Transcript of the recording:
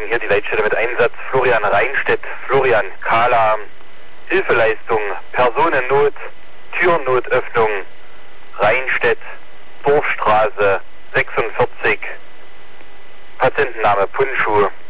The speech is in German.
hier die Leitstelle mit Einsatz Florian Reinstedt, Florian Kahler, Hilfeleistung, Personennot, Türnotöffnung, Reinstedt, Dorfstraße 46, Patientenname Pundschuh.